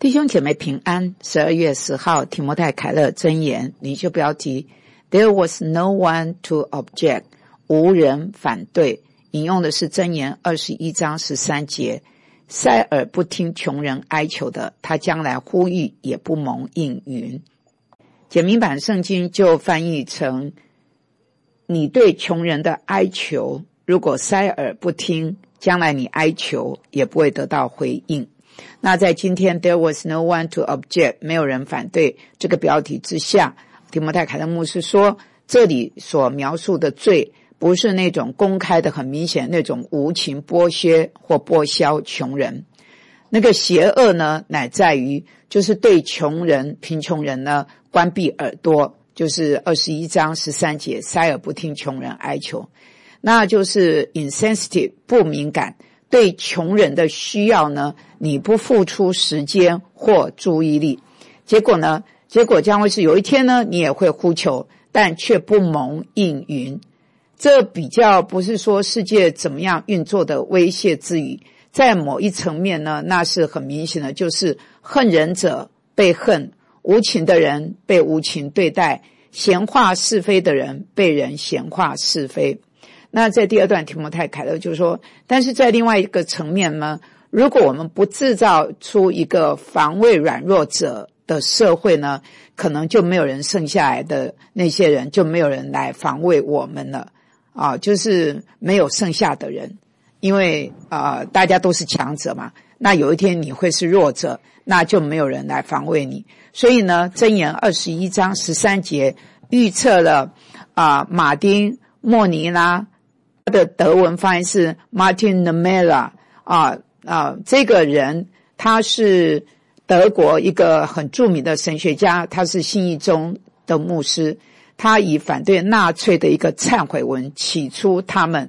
弟兄姐妹平安。12月10号提摩太凯勒箴言领袖标题 There was no one to object， 无人反对。引用的是箴言21章13节，塞耳不听穷人哀求的，他将来呼吁也不蒙应允。简明版圣经就翻译成，你对穷人的哀求，如果塞耳不听，将来你哀求也不会得到回应。那在今天 There was no one to object， 没有人反对这个标题之下，提摩太凯勒牧师说，这里所描述的罪不是那种公开的很明显那种无情剥削或剥削穷人，那个邪恶呢乃在于就是对穷人贫穷人呢关闭耳朵，就是21章13节，塞耳不听穷人哀求，那就是 insensitive 不敏感，对穷人的需要呢你不付出时间或注意力，结果将会是有一天呢你也会呼求，但却不蒙应允。这比较不是说世界怎么样运作的威胁之语，在某一层面呢那是很明显的，就是恨人者被恨，无情的人被无情对待，闲话是非的人被人闲话是非。那在第二段提摩太凯勒就是说，但是在另外一个层面呢，如果我们不制造出一个防卫软弱者的社会呢，可能就没有人剩下来的那些人，就没有人来防卫我们了就是没有剩下的人，因为大家都是强者嘛，那有一天你会是弱者，那就没有人来防卫你。所以呢箴言21章13节预测了马丁莫尼拉，他的德文翻译是 Martin Niemöller 这个人他是德国一个很著名的神学家，他是信义宗的牧师，他以反对纳粹的一个忏悔文起初他们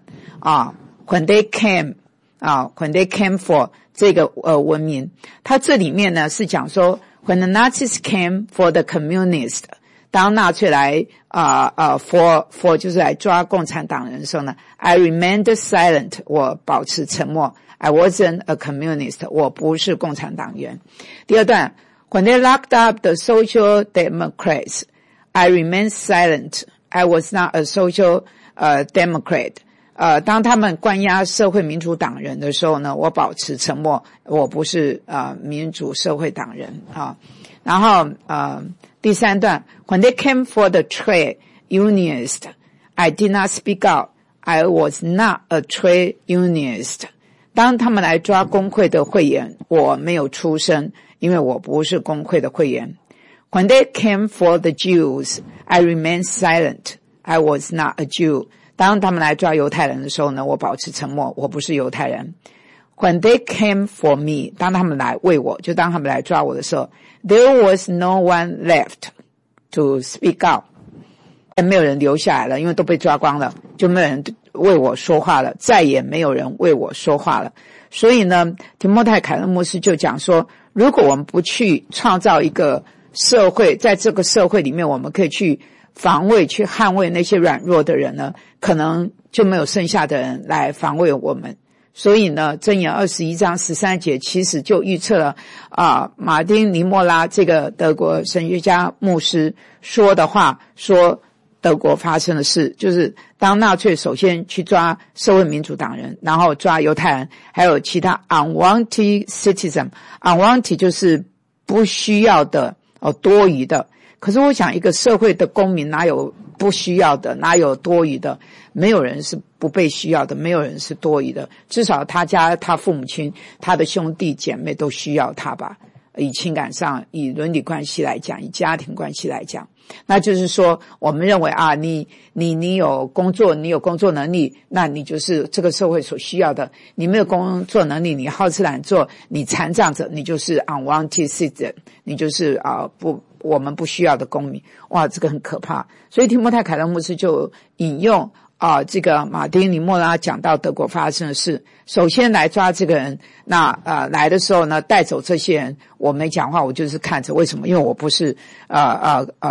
when they came for 这个文明，他这里面呢是讲说 when the Nazis came for the communists， 当纳粹来for 就是来抓共产党人的时候呢 I remained silent， 我保持沉默， I wasn't a communist， 我不是共产党员。第二段 when they locked up the social democrats I remained silent, I was not a social democrat。当他们关押社会民主党人的时候呢，我保持沉默，我不是民主社会党人然后第三段 when they came for the trade unionist, I did not speak out, I was not a trade unionist。当他们来抓工会的会员，我没有出声，因为我不是工会的会员。When they came for the Jews, I remained silent. I was not a Jew. 当他们来抓犹太人的时候呢，我保持沉默，我不是犹太人。When they came for me, 当他们来为我，就当他们来抓我的时候 there was no one left to speak out. 没有人留下来了，因为都被抓光了，就没有人为我说话了，再也没有人为我说话了。所以呢，提摩太凯勒牧师就讲说，如果我们不去创造一个社会，在这个社会里面我们可以去防卫去捍卫那些软弱的人呢，可能就没有剩下的人来防卫我们。所以呢箴言21章13节其实就预测了马丁尼莫拉这个德国神学家牧师说的话，说德国发生的事，就是当纳粹首先去抓社会民主党人，然后抓犹太人，还有其他 unwanted citizen， unwanted 就是不需要的多余的。可是我想一个社会的公民哪有不需要的，哪有多余的，没有人是不被需要的，没有人是多余的，至少他家他父母亲他的兄弟姐妹都需要他吧，以情感上以伦理关系来讲，以家庭关系来讲。那就是说我们认为你有工作，你有工作能力，那你就是这个社会所需要的，你没有工作能力，你好吃懒做，你残障者，你就是 unwanted citizen， 你就是我们不需要的公民。哇，这个很可怕。所以提摩太凯勒牧师就引用这个马丁尼莫拉讲到德国发生的事，首先来抓这个人，那来的时候呢带走这些人，我没讲话，我就是看着，为什么？因为我不是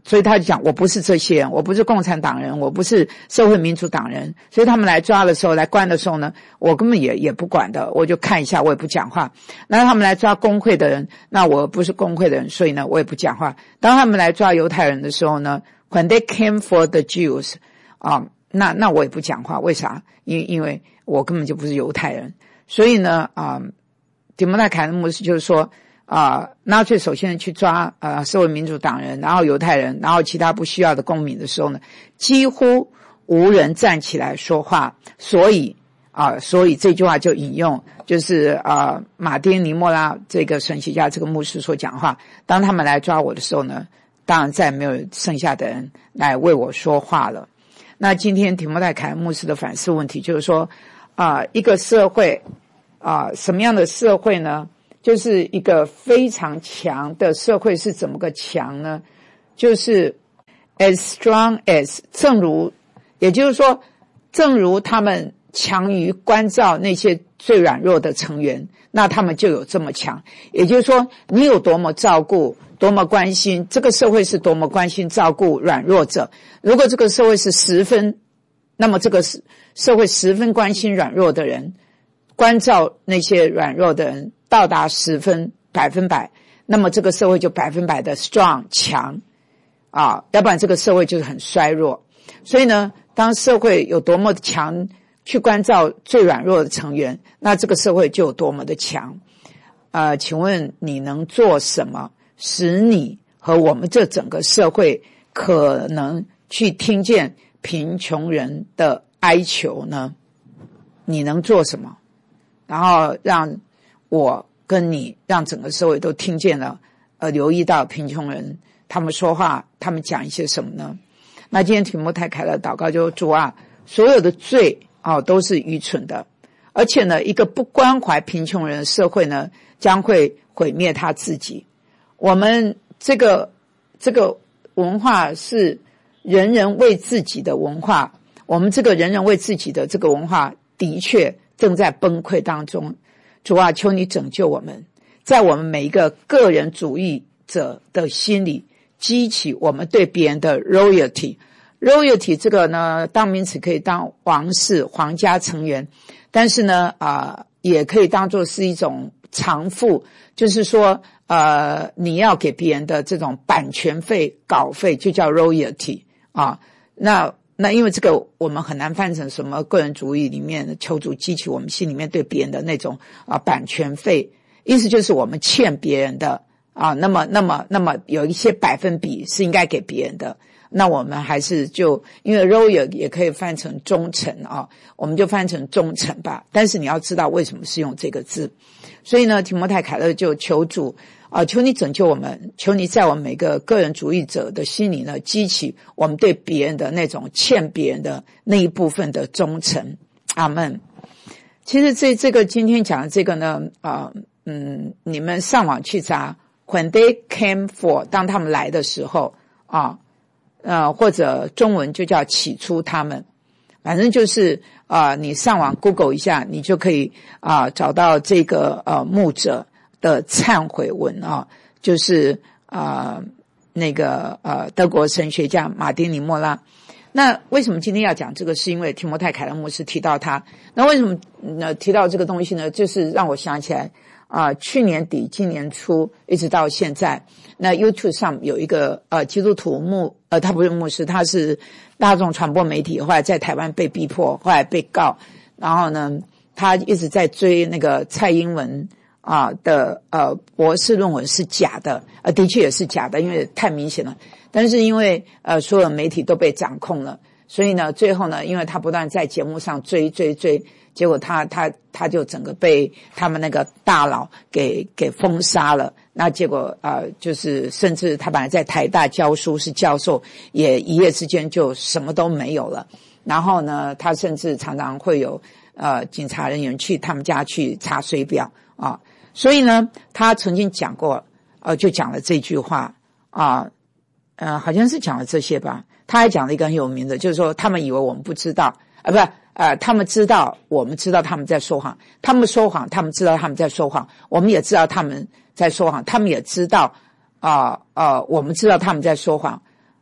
所以他就讲我不是这些人，我不是共产党人，我不是社会民主党人，所以他们来抓的时候来关的时候呢，我根本也不管的，我就看一下，我也不讲话。那他们来抓工会的人，那我不是工会的人，所以呢我也不讲话。当他们来抓犹太人的时候呢， when they came for the Jews 那我也不讲话。为啥？因为我根本就不是犹太人。所以呢提摩太凯勒牧师就是说纳粹首先去抓社会民主党人，然后犹太人，然后其他不需要的公民的时候呢，几乎无人站起来说话。所以这句话就引用就是马丁尼莫拉这个神学家这个牧师所讲话，当他们来抓我的时候呢，当然再没有剩下的人来为我说话了。那今天提摩太凯勒牧师的反思问题就是说一个社会什么样的社会呢？就是一个非常强的社会是怎么个强呢？就是 as strong as 也就是说正如他们强于关照那些最软弱的成员，那他们就有这么强。也就是说你有多么照顾多么关心，这个社会是多么关心照顾软弱者。如果这个社会是10分，那么这个社会10分关心软弱的人，关照那些软弱的人到达10分100%，那么这个社会就100%的 strong 强要不然这个社会就是很衰弱。所以呢，当社会有多么强去关照最软弱的成员，那这个社会就有多么的强。请问你能做什么使你和我们这整个社会可能去听见贫穷人的哀求呢？你能做什么？然后让我跟你，让整个社会都听见了，留意到贫穷人他们说话，他们讲一些什么呢？那今天提摩太凯勒祷告就主所有的罪都是愚蠢的，而且呢，一个不关怀贫穷人的社会呢，将会毁灭他自己。我们这个文化是人人为自己的文化，我们这个人人为自己的这个文化的确正在崩溃当中。主求你拯救我们，在我们每一个个人主义者的心里激起我们对别人的 royalty 这个呢，当名词可以当王室皇家成员，但是呢也可以当作是一种偿付，就是说你要给别人的这种版权费稿费就叫 royalty 那因为这个我们很难翻成什么个人主义里面求主激起我们心里面对别人的那种版权费，意思就是我们欠别人的那么有一些百分比是应该给别人的，那我们还是就因为 royal 也可以翻成忠诚我们就翻成忠诚吧。但是你要知道为什么是用这个字。所以呢，提摩太凯勒就求主求你拯救我们，求你在我们每个个人主义者的心里呢，激起我们对别人的那种欠别人的那一部分的忠诚。阿们。其实这个今天讲的这个呢你们上网去查 when they came for 当他们来的时候或者中文就叫起初他们，反正就是你上网 Google 一下，你就可以找到这个牧者的忏悔文就是那个德国神学家马丁尼莫拉。那为什么今天要讲这个？是因为提摩太凯勒牧师提到他。那为什么提到这个东西呢？就是让我想起来去年底今年初一直到现在，那 YouTube 上有一个基督徒他不是牧师，他是大众传播媒体，后来在台湾被逼迫，后来被告，然后呢他一直在追那个蔡英文的博士论文是假的，的确也是假的，因为太明显了。但是因为所有媒体都被掌控了，所以呢最后呢，因为他不断在节目上追，结果他就整个被他们那个大佬给封杀了。那结果就是甚至他本来在台大教书是教授，也一夜之间就什么都没有了。然后呢他甚至常常会有警察人员去他们家去查水表所以呢他曾经讲过就讲了这句话好像是讲了这些吧。他还讲了一个很有名的，就是说他们以为我们不知道他们知道我们知道他们在说谎，他们说谎他们知道他们在说谎，我们也知道他们在说谎，他们也知道我们知道他们在说谎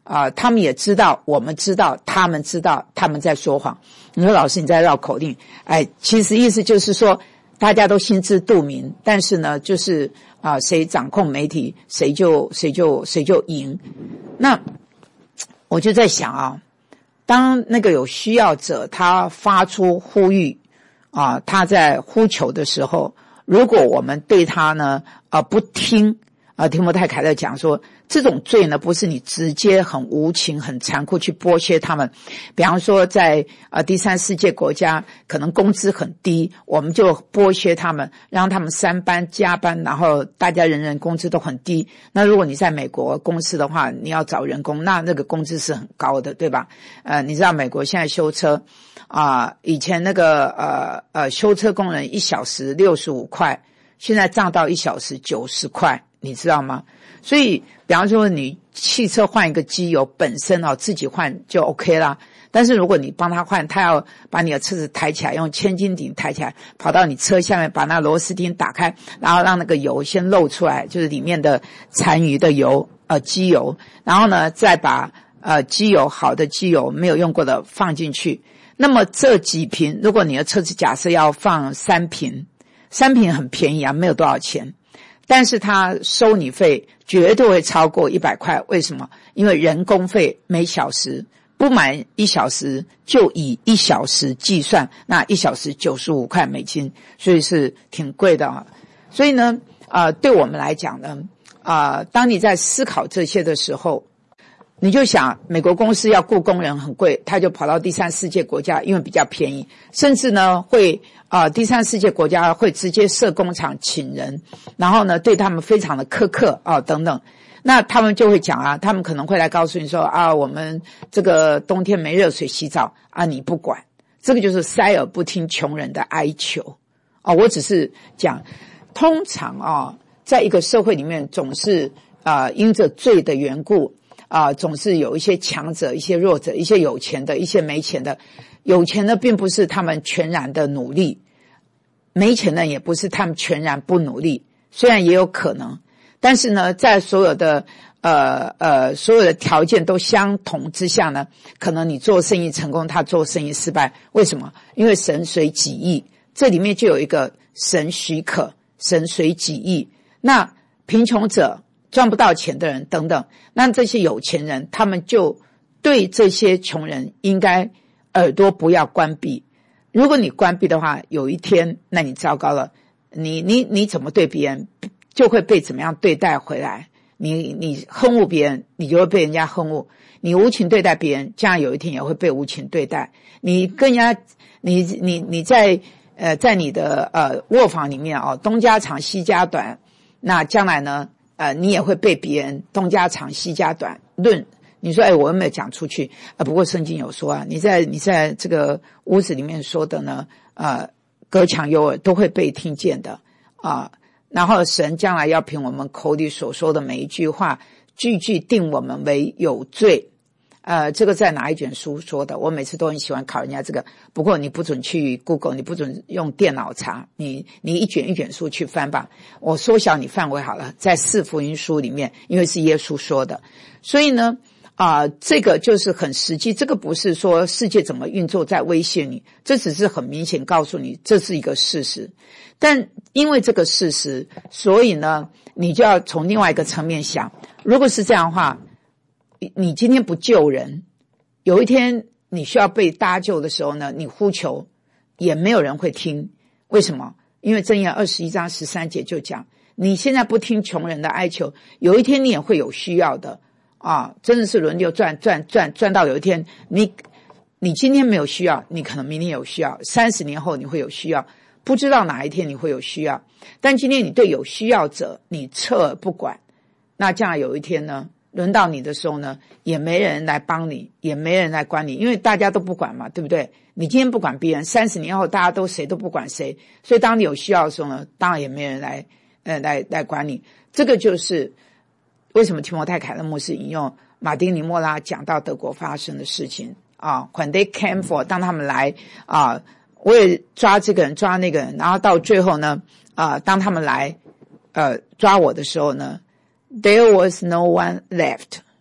他们也知道，我们知道，他们知道，他们在说谎。你说老师你在绕口令，其实意思就是说大家都心知肚明，但是呢就是谁掌控媒体谁就赢。那我就在想当那个有需要者他发出呼吁他在呼求的时候，如果我们对他呢不听提摩太凯勒讲说，这种罪呢不是你直接很无情很残酷去剥削他们。比方说在第三世界国家可能工资很低，我们就剥削他们，让他们3班加班，然后大家人人工资都很低。那如果你在美国公司的话，你要找人工，那个工资是很高的，对吧？你知道美国现在修车以前那个修车工人1小时65块，现在涨到1小时90块，你知道吗？所以比方说你汽车换一个机油本身自己换就 OK 啦，但是如果你帮他换，他要把你的车子抬起来，用千斤顶抬起来，跑到你车下面把那螺丝钉打开，然后让那个油先漏出来，就是里面的残余的油机油，然后呢再把机油好的机油没有用过的放进去。那么这几瓶，如果你的车子假设要放3瓶很便宜没有多少钱，但是他收你费绝对会超过100块。为什么？因为人工费每小时不满1小时就以1小时计算，那1小时95块美金，所以是挺贵的所以呢对我们来讲呢当你在思考这些的时候，你就想美国公司要雇工人很贵，他就跑到第三世界国家，因为比较便宜，甚至呢会第三世界国家会直接设工厂请人，然后呢对他们非常的苛刻等等。那他们就会讲他们可能会来告诉你说我们这个冬天没热水洗澡你不管。这个就是塞耳不听穷人的哀求我只是讲通常在一个社会里面总是因着罪的缘故总是有一些强者一些弱者，一些有钱的一些没钱的。有钱的并不是他们全然的努力，没钱的也不是他们全然不努力，虽然也有可能，但是呢在所有的条件都相同之下呢，可能你做生意成功，他做生意失败。为什么？因为神随己意，这里面就有一个神许可，神随己意。那贫穷者赚不到钱的人等等，那这些有钱人他们就对这些穷人应该耳朵不要关闭。如果你关闭的话，有一天那你糟糕了，你怎么对别人就会被怎么样对待回来。你恨恶别人，你就会被人家恨恶；你无情对待别人，这样有一天也会被无情对待。你更加你在你的卧房里面东家长西家短，那将来呢你也会被别人东家长西家短论。你说我有没有讲出去不过圣经有说你在这个屋子里面说的呢隔墙有耳都会被听见的然后神将来要凭我们口里所说的每一句话句句定我们为有罪。这个在哪一卷书说的？我每次都很喜欢考人家这个，不过你不准去 Google， 你不准用电脑查，你一卷一卷书去翻吧。我缩小你范围好了，在4福音书里面，因为是耶稣说的，所以呢这个就是很实际，这个不是说世界怎么运作在威胁你，这只是很明显告诉你这是一个事实。但因为这个事实，所以呢你就要从另外一个层面想，如果是这样的话，你今天不救人，有一天你需要被搭救的时候呢，你呼求也没有人会听。为什么？因为箴言21章13节就讲，你现在不听穷人的哀求，有一天你也会有需要的真的是轮流转到有一天你今天没有需要，你可能明天有需要，30年后你会有需要，不知道哪一天你会有需要。但今天你对有需要者你侧耳不管，那将来有一天呢轮到你的时候呢，也没人来帮你，也没人来管你，因为大家都不管嘛，对不对？你今天不管别人，30年后大家都谁都不管谁，所以当你有需要的时候呢，当然也没人来管你。这个就是为什么提摩太凯勒牧师引用马丁尼莫拉讲到德国发生的事情when they came for， 当他们来我也抓这个人抓那个人，然后到最后呢当他们来抓我的时候呢，There was no one left，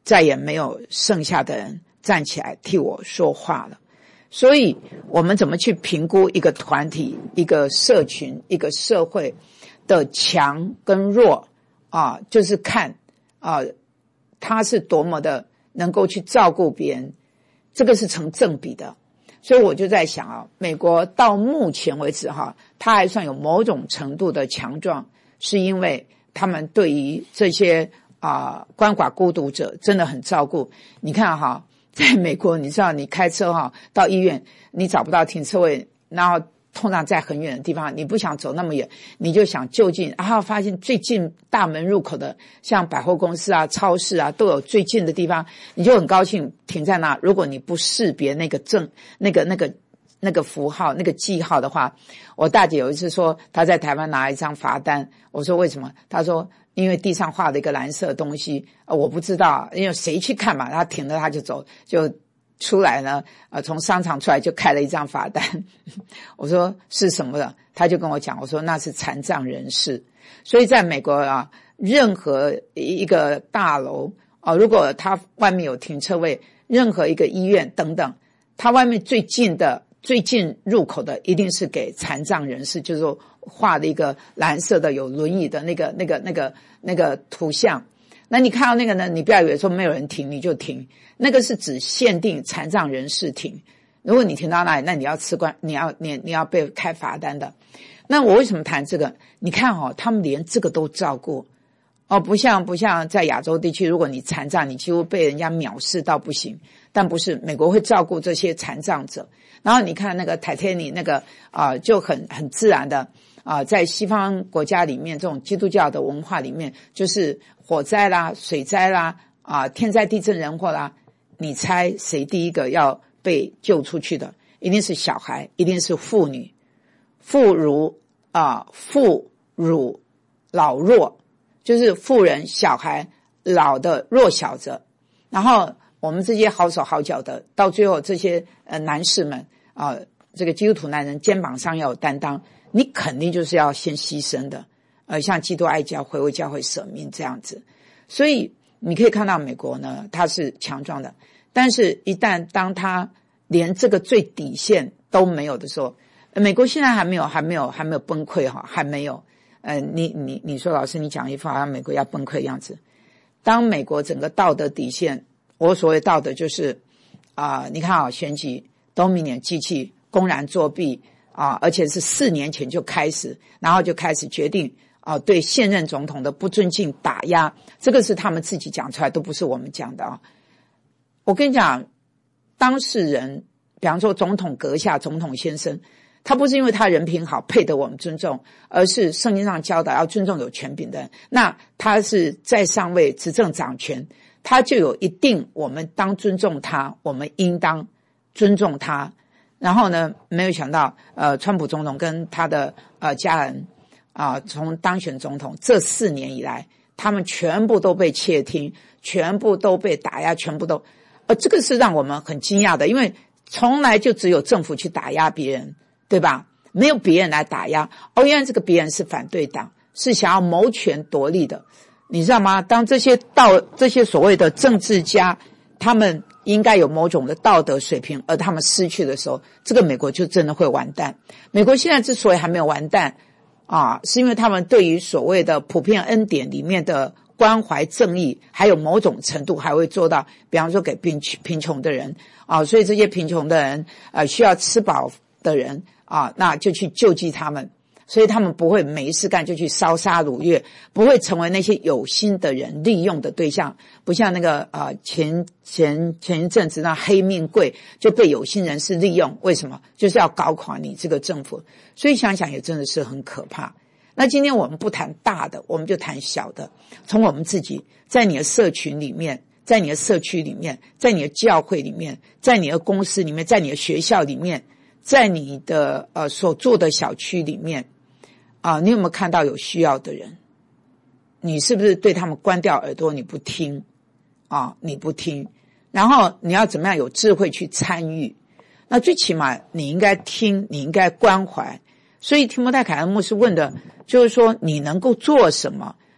再也没有剩下的人站起来替我说话了。所以我们怎么去评估一个团体、一个社群、一个社会的强跟弱啊？就是看啊，他是多么的能够去照顾别人，这个是成正比的。所以我就在想啊，美国到目前为止哈，它还算有某种程度的强壮，是因为他们对于这些鳏寡孤独者真的很照顾。你看哈，在美国你知道你开车哈到医院，你找不到停车位，然后通常在很远的地方，你不想走那么远，你就想就近，然后发现最近大门入口的像百货公司啊、超市啊都有最近的地方，你就很高兴停在那。如果你不识别那个那个符号、那个记号的话，我大姐有一次说她在台湾拿一张罚单，我说为什么？她说因为地上画了一个蓝色的东西，我不知道，因为谁去看嘛，她停了她就走，就出来呢，从商场出来就开了一张罚单。我说是什么的？他就跟我讲，我说那是残障人士。所以在美国啊，任何一个大楼如果他外面有停车位，任何一个医院等等，他外面最近入口的一定是给残障人士，就是说画了一个蓝色的有轮椅的那个图像。那你看到那个呢，你不要以为说没有人停你就停，那个是指限定残障人士停。如果你停到那里，那你要你要被开罚单的。那我为什么谈这个？你看他们连这个都照顾不像在亚洲地区，如果你残障，你几乎被人家藐视到不行。但不是，美国会照顾这些残障者。然后你看那个 Titanic 那个就很自然的在西方国家里面，这种基督教的文化里面，就是火灾啦、水灾啦天灾地震人祸啦，你猜谁第一个要被救出去的？一定是小孩，一定是妇女、妇孺老弱，就是妇人、小孩、老的、弱小者。然后我们这些好手好脚的，到最后这些男士们这个基督徒男人肩膀上要有担当，你肯定就是要先牺牲的，像基督爱教会为教会舍命这样子。所以你可以看到美国呢，它是强壮的，但是一旦当它连这个最底线都没有的时候，美国现在还没有崩溃还没有。你说老师你讲一副好像美国要崩溃的样子。当美国整个道德底线，我所谓道德就是你看选举都明年机器公然作弊而且是4年前就开始，然后就开始决定对现任总统的不尊敬打压，这个是他们自己讲出来，都不是我们讲的我跟你讲，当事人比方说总统阁下、总统先生，他不是因为他人品好配得我们尊重，而是圣经上教导要尊重有权柄的人。那他是在上位执政掌权，他就有一定我们当尊重他，我们应当尊重他。然后呢，没有想到川普总统跟他的家人从当选总统这4年以来，他们全部都被窃听，全部都被打压，全部都这个是让我们很惊讶的，因为从来就只有政府去打压别人，对吧？没有别人来打压。原来这个别人是反对党，是想要谋权夺利的，你知道吗？当这些所谓的政治家，他们应该有某种的道德水平，而他们失去的时候，这个美国就真的会完蛋。美国现在之所以还没有完蛋是因为他们对于所谓的普遍恩典里面的关怀正义，还有某种程度还会做到，比方说给贫穷的人所以这些贫穷的人需要吃饱的人那就去救济他们，所以他们不会没事干就去烧杀掳掠，不会成为那些有心的人利用的对象，不像那个前一阵子那黑命贵就被有心人士利用，为什么？就是要搞垮你这个政府。所以想想也真的是很可怕。那今天我们不谈大的，我们就谈小的，从我们自己在你的社群里面，在你的社区里面，在你的教会里面，在你的公司里面，在你的学校里面，在你的所住的小区里面你有没有看到有需要的人？你是不是对他们关掉耳朵，你不听你不听，然后你要怎么样有智慧去参与？那最起码你应该听，你应该关怀。所以提摩太凯恩牧师问的就是说，你能够做什么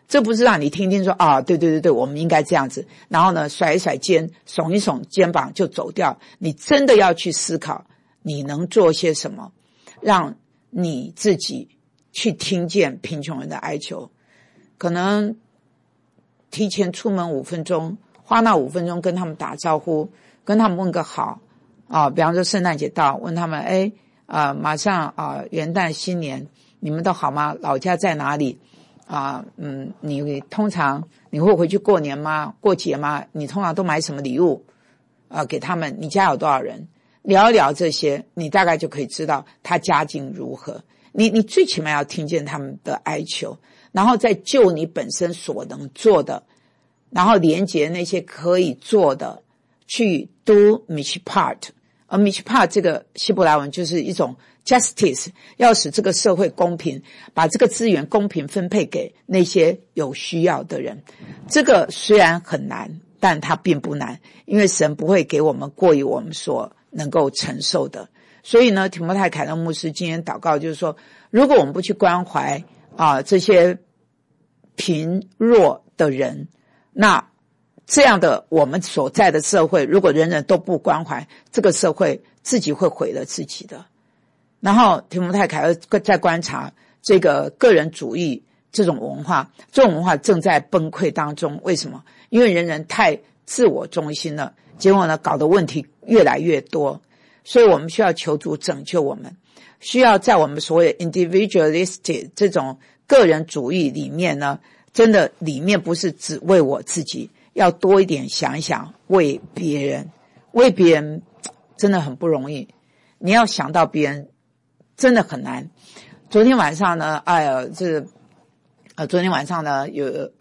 这不是让你听听说啊，对对对对，我们应该这样子，然后呢甩一甩肩，耸一耸肩膀就走掉。你真的要去思考，你能做些什么，让你自己去听见贫穷人的哀求。可能提前出门5分钟，花那5分钟跟他们打招呼，跟他们问个好啊，比方说圣诞节到，问他们马上元旦新年你们都好吗？老家在哪里？你通常你会回去过年吗？过节吗？你通常都买什么礼物给他们？你家有多少人？聊一聊这些，你大概就可以知道他家境如何。你最起码要听见他们的哀求，然后再就你本身所能做的，然后连结那些可以做的，去 do mishpat。而 mishpat 这个希伯来文就是一种 justice， 要使这个社会公平，把这个资源公平分配给那些有需要的人。这个虽然很难，但它并不难，因为神不会给我们过于我们所能够承受的。所以呢，提摩太凯勒牧师今天祷告就是说，如果我们不去关怀这些贫弱的人，那这样的我们所在的社会，如果人人都不关怀，这个社会自己会毁了自己的。然后提摩太凯勒在观察这个个人主义这种文化，这种文化正在崩溃当中。为什么？因为人人太自我中心了，结果呢搞得问题越来越多。所以我们需要求主拯救我们，需要在我们所谓的 individualistic 这种个人主义里面呢，真的里面不是只为我自己，要多一点想一想为别人。为别人真的很不容易，你要想到别人真的很难。昨天晚上呢，昨天晚上呢有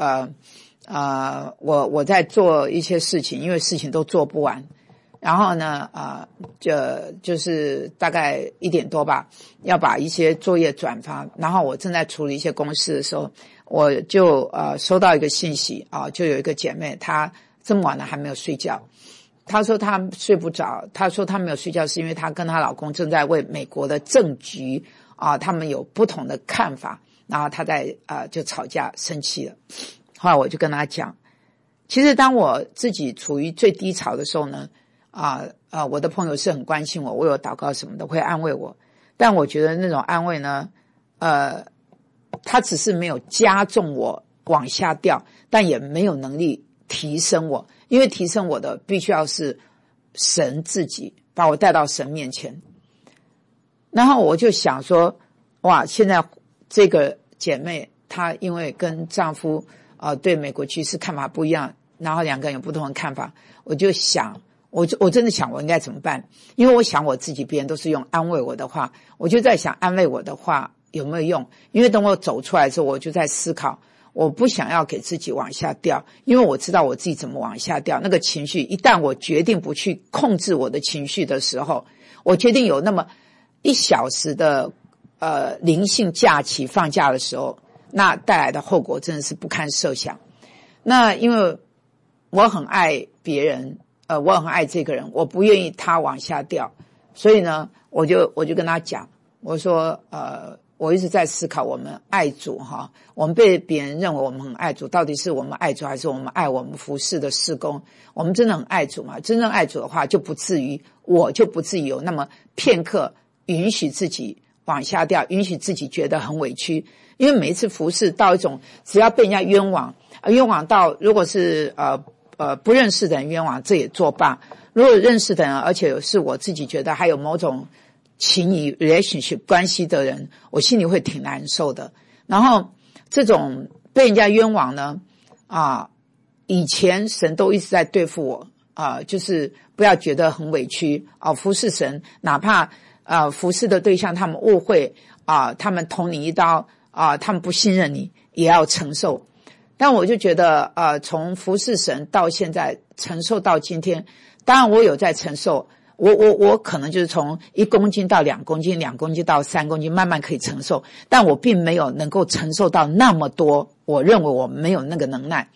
我在做一些事情，因为事情都做不完。然后呢就是大概1点多吧，要把一些作业转发，然后我正在处理一些公事的时候，我就收到一个信息就有一个姐妹，她这么晚了还没有睡觉。她说她睡不着，她说她没有睡觉是因为她跟她老公正在为美国的政局他们有不同的看法，然后她在就吵架生气了。后来我就跟她讲，其实当我自己处于最低潮的时候呢，我的朋友是很关心我，为我祷告什么的，会安慰我。但我觉得那种安慰呢，他只是没有加重我往下掉，但也没有能力提升我，因为提升我的必须要是神自己把我带到神面前。然后我就想说，哇，现在这个姐妹她因为跟丈夫对美国局势看法不一样，然后2个人有不同的看法，我就想我真的想我应该怎么办。因为我想我自己别人都是用安慰我的话，我就在想安慰我的话有没有用。因为等我走出来的时候，我就在思考，我不想要给自己往下掉，因为我知道我自己怎么往下掉。那个情绪一旦我决定不去控制我的情绪的时候，我决定有那么1小时的灵性假期放假的时候，那带来的后果真的是不堪设想。那因为我很爱别人，我很爱这个人，我不愿意他往下掉，所以呢我就跟他讲，我说我一直在思考，我们爱主我们被别人认为我们很爱主，到底是我们爱主还是我们爱我们服侍的事工？我们真的很爱主吗？真正爱主的话，就不至于有那么片刻允许自己往下掉，允许自己觉得很委屈。因为每一次服侍到一种只要被人家冤枉到，如果是不认识的人冤枉，这也作罢。如果认识的人，而且是我自己觉得还有某种情谊 relationship 关系的人，我心里会挺难受的。然后这种被人家冤枉呢以前神都一直在对付我就是不要觉得很委屈服侍神，哪怕服侍的对象他们误会他们捅你一刀他们不信任你，也要承受。但我就觉得从服侍神到现在承受到今天，当然我有在承受，我可能就是从1公斤到2公斤，2公斤到3公斤，慢慢可以承受，但我并没有能够承受到那么多，我认为我没有那个能耐。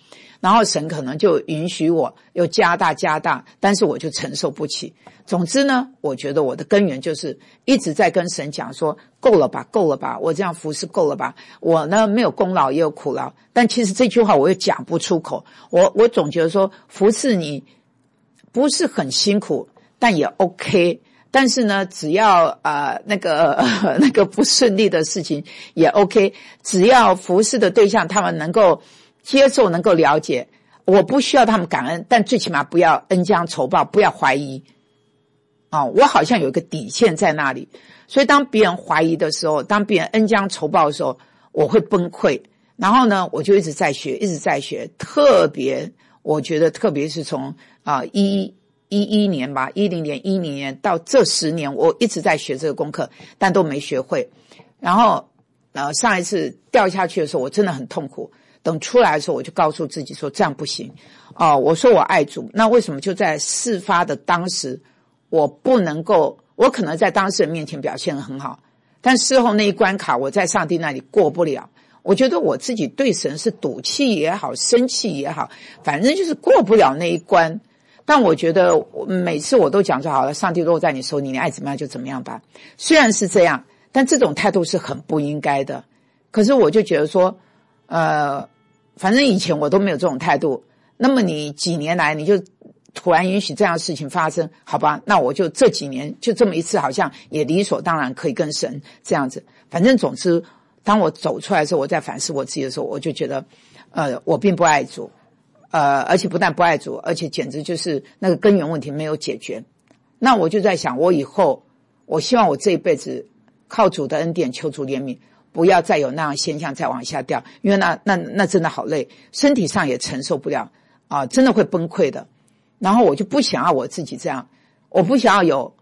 然后神可能就允许我又加大，但是我就承受不起。总之呢，我觉得我的根源就是一直在跟神讲说，够了吧，我这样服侍够了吧，我呢没有功劳也有苦劳。但其实这句话我又讲不出口，我总觉得说服侍你不是很辛苦，但也 OK， 但是呢只要那个不顺利的事情也 OK， 只要服侍的对象他们能够接受，能够了解，我不需要他们感恩，但最起码不要恩将仇报，不要怀疑我好像有一个底线在那里。所以当别人怀疑的时候，当别人恩将仇报的时候，我会崩溃。然后呢我就一直在学，我觉得特别是从11年吧，10年10年到这10年，我一直在学这个功课，但都没学会。然后上一次掉下去的时候我真的很痛苦，等出来的时候我就告诉自己说这样不行我说我爱主，那为什么就在事发的当时我不能够，我可能在当事人面前表现得很好，但事后那一关卡我在上帝那里过不了。我觉得我自己对神是赌气也好，生气也好，反正就是过不了那一关。但我觉得每次我都讲就好了，上帝落在你手里，你爱怎么样就怎么样吧。虽然是这样，但这种态度是很不应该的。可是我就觉得说反正以前我都没有这种态度，那么你几年来你就突然允许这样的事情发生，好吧，那我就这几年就这么一次，好像也理所当然可以跟神这样子。反正总之当我走出来的时候，我在反思我自己的时候，我就觉得我并不爱主，而且不但不爱主，而且简直就是那个根源问题没有解决。那我就在想，我以后我希望我这一辈子靠主的恩典求主怜悯，不要再有那样现象再往下掉，因为那真的好累，身体上也承受不了真的会崩溃的。然后我就不想要我自己这样，我不想要有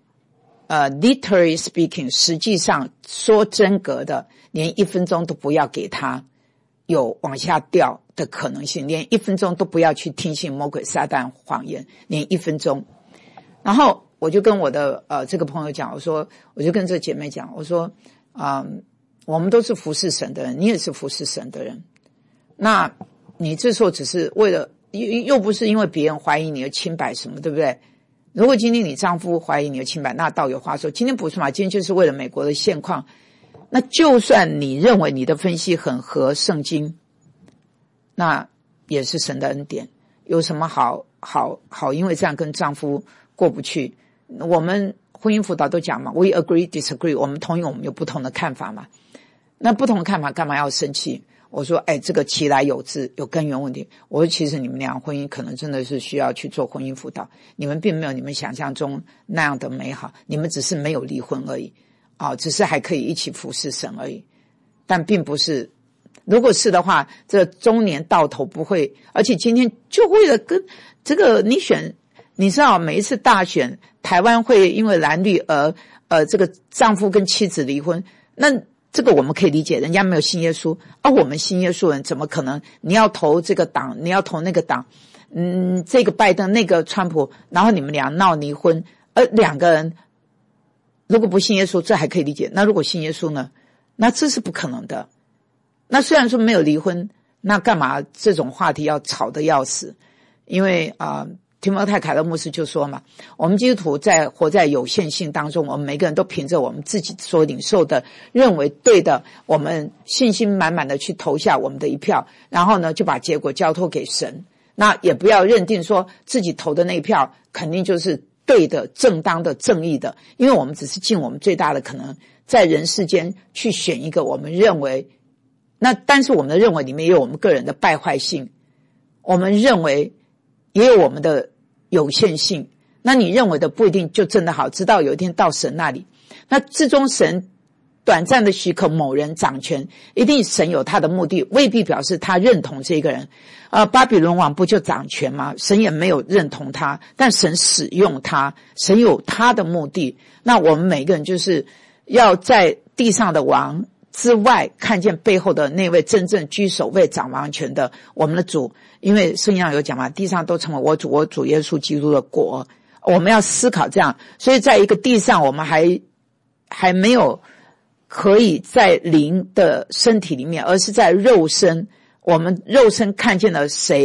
literally speaking 实际上说真格的，连1分钟都不要给他有往下掉的可能性，连1分钟都不要去听信魔鬼撒旦谎言，连1分钟。然后我就跟我的这个朋友讲，我就跟这个姐妹讲，我说我们都是服侍神的人，你也是服侍神的人，那你这时候只是为了又不是因为别人怀疑你的清白什么，对不对？如果今天你丈夫怀疑你的清白，那倒有话说，今天不是嘛，今天就是为了美国的现况。那就算你认为你的分析很合圣经，那也是神的恩典，有什么好因为这样跟丈夫过不去。我们婚姻辅导都讲嘛， we agree disagree， 我们同意我们有不同的看法嘛，那不同的看法干嘛要生气？我说这个其来有自，有根源问题。我说其实你们俩婚姻可能真的是需要去做婚姻辅导，你们并没有你们想象中那样的美好，你们只是没有离婚而已只是还可以一起服侍神而已，但并不是，如果是的话，这中年到头不会。而且今天就为了跟这个你知道每一次大选台湾会因为蓝绿而这个丈夫跟妻子离婚，那这个我们可以理解，人家没有信耶稣我们信耶稣人怎么可能你要投这个党你要投那个党这个拜登那个川普，然后你们俩闹离婚，两个人如果不信耶稣这还可以理解，那如果信耶稣呢？那这是不可能的。那虽然说没有离婚，那干嘛这种话题要吵得要死？因为提摩太凯勒牧师就说嘛，我们基督徒活在有限性当中，我们每个人都凭着我们自己所领受的认为对的，我们信心满满的去投下我们的一票，然后呢就把结果交托给神。那也不要认定说自己投的那一票肯定就是对的、正当的、正义的，因为我们只是尽我们最大的可能在人世间去选一个我们认为，那但是我们的认为里面也有我们个人的败坏性，我们认为也有我们的有限性，那你认为的不一定就真的好，直到有一天到神那里，那至终神短暂的许可某人掌权，一定神有他的目的，未必表示他认同这个人。巴比伦王不就掌权吗？神也没有认同他，但神使用他，神有他的目的。那我们每个人就是要在地上的王之外看见背后的那位真正居首位掌王权的我们的主，因为圣经上有讲嘛，地上都成为我主耶稣基督的国，我们要思考这样。所以在一个地上我们还没有可以在灵的身体里面，而是在肉身，我们肉身看见了谁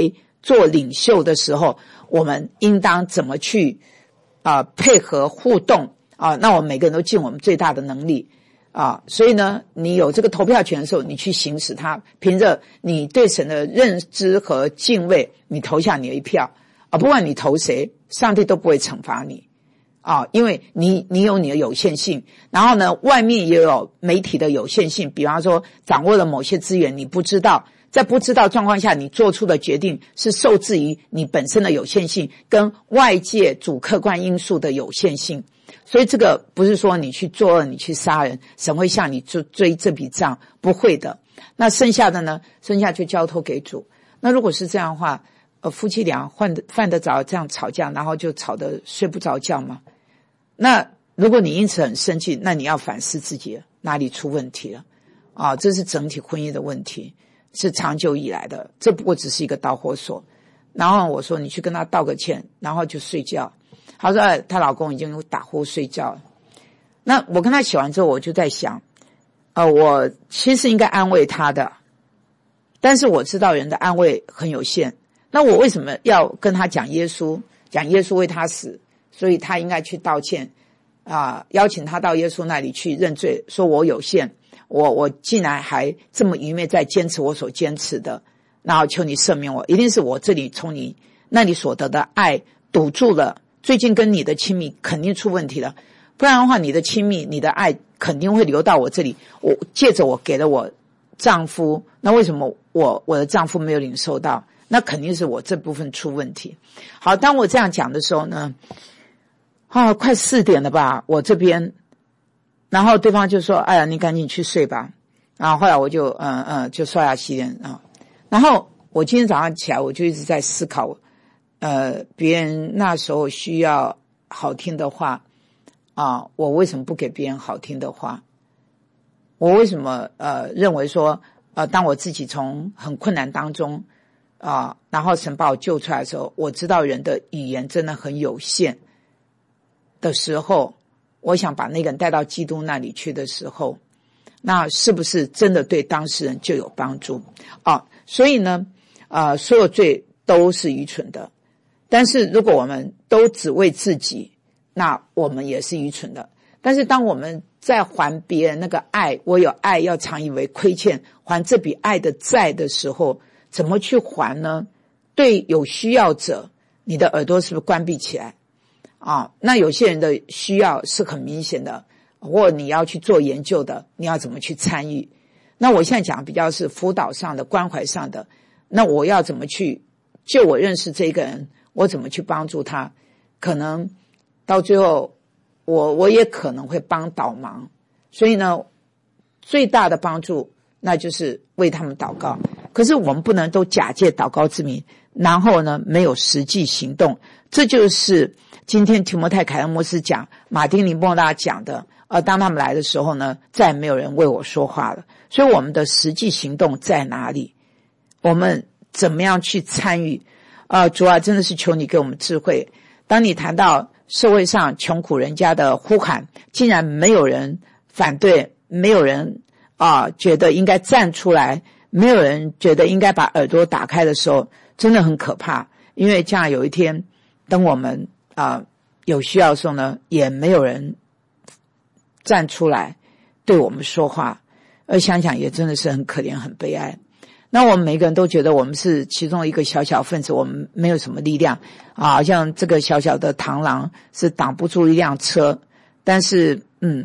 做领袖的时候，我们应当怎么去配合互动那我们每个人都尽我们最大的能力所以呢，你有这个投票权的时候，你去行使它，凭着你对神的认知和敬畏，你投下你的一票不管你投谁，上帝都不会惩罚你因为你有你的有限性，然后呢，外面也有媒体的有限性，比方说掌握了某些资源，你不知道，在不知道状况下，你做出的决定是受制于你本身的有限性跟外界主客观因素的有限性。所以这个不是说你去作恶，你去杀人，神会向你追这笔账，不会的。那剩下的呢，剩下就交托给主。那如果是这样的话，夫妻俩犯得着这样吵架，然后就吵得睡不着觉吗？那如果你因此很生气，那你要反思自己哪里出问题了这是整体婚姻的问题，是长久以来的，这不过只是一个导火索。然后我说你去跟他道个歉，然后就睡觉。她说她老公已经打呼睡觉了。那我跟她洗完之后，我就在想我其实应该安慰她的，但是我知道人的安慰很有限，那我为什么要跟她讲耶稣为她死，所以她应该去道歉邀请她到耶稣那里去认罪，说我有限，我竟然还这么愚昧在坚持我所坚持的，然后求你赦免我，一定是我这里从你那里所得的爱堵住了，最近跟你的亲密肯定出问题了，不然的话你的亲密你的爱肯定会流到我这里，我借着我给了我丈夫，那为什么我的丈夫没有领受到？那肯定是我这部分出问题。好，当我这样讲的时候呢快4点了吧我这边，然后对方就说哎呀你赶紧去睡吧，然后后来我就就刷牙洗脸然后我今天早上起来我就一直在思考别人那时候需要好听的话我为什么不给别人好听的话？我为什么认为说当我自己从很困难当中然后神把我救出来的时候，我知道人的语言真的很有限的时候，我想把那个人带到基督那里去的时候，那是不是真的对当事人就有帮助所以呢所有罪都是愚蠢的，但是如果我们都只为自己，那我们也是愚蠢的。但是当我们在还别人那个爱，我有爱要常以为亏欠，还这笔爱的债的时候，怎么去还呢？对有需要者，你的耳朵是不是关闭起来那有些人的需要是很明显的，或你要去做研究的，你要怎么去参与？那我现在讲比较是辅导上的关怀上的，那我要怎么去就我认识这个人，我怎么去帮助他？可能到最后我也可能会帮倒忙，所以呢最大的帮助那就是为他们祷告。可是我们不能都假借祷告之名，然后呢没有实际行动。这就是今天提摩太凯恩牧师讲，马丁尼莫拉讲的当他们来的时候呢，再也没有人为我说话了。所以我们的实际行动在哪里？我们怎么样去参与主啊，真的是求你给我们智慧。当你谈到社会上穷苦人家的呼喊，竟然没有人反对，没有人觉得应该站出来，没有人觉得应该把耳朵打开的时候，真的很可怕。因为这样有一天等我们有需要的时候呢，也没有人站出来对我们说话，而想想也真的是很可怜很悲哀。那我们每个人都觉得我们是其中一个小小分子，我们没有什么力量好像这个小小的螳螂是挡不住一辆车，但是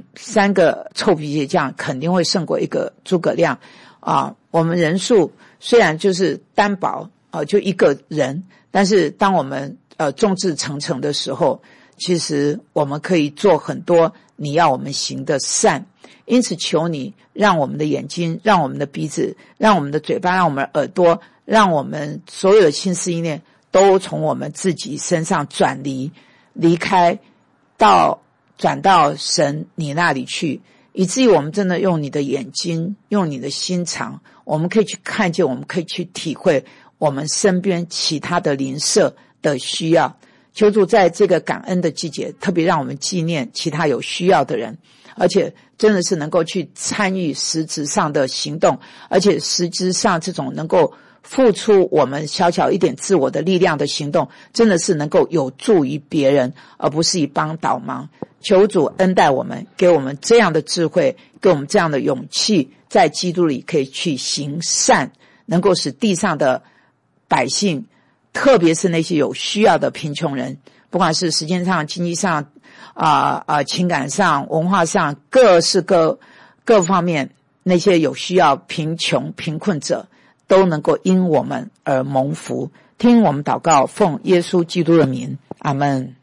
3个臭皮鞋匠肯定会胜过一个诸葛亮我们人数虽然就是单薄就一个人，但是当我们众志成城的时候，其实我们可以做很多你要我们行的善。因此求你让我们的眼睛，让我们的鼻子，让我们的嘴巴，让我们的耳朵，让我们所有的心思意念都从我们自己身上离开转到神你那里去，以至于我们真的用你的眼睛，用你的心肠，我们可以去看见，我们可以去体会我们身边其他的邻舍的需要。求主在这个感恩的季节，特别让我们纪念其他有需要的人，而且真的是能够去参与实质上的行动，而且实质上这种能够付出我们小小一点自我的力量的行动，真的是能够有助于别人，而不是以帮倒忙。求主恩待我们，给我们这样的智慧，给我们这样的勇气，在基督里可以去行善，能够使地上的百姓，特别是那些有需要的贫穷人，不管是时间上、经济上、情感上、文化上，各方面，那些有需要贫困者，都能够因我们而蒙福。听我们祷告，奉耶稣基督的名，阿们。